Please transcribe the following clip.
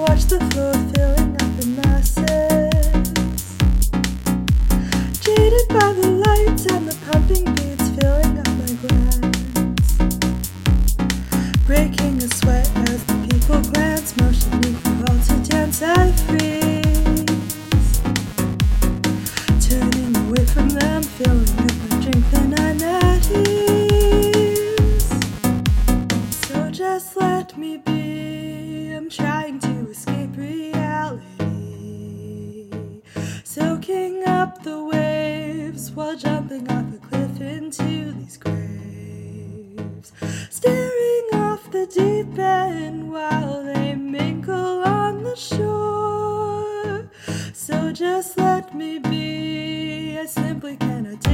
watch the floor filling up in masses, jaded by the lights and the pumping beats filling up my glands, breaking a sweat as the people glance, motion me for all to dance. I freeze, turning away from them, filling up my drink, then I'm at ease. So just let me be. I'm trying to escape reality, soaking up the waves while jumping off a cliff into these graves, staring off the deep end while they mingle on the shore. So just let me be. I simply cannot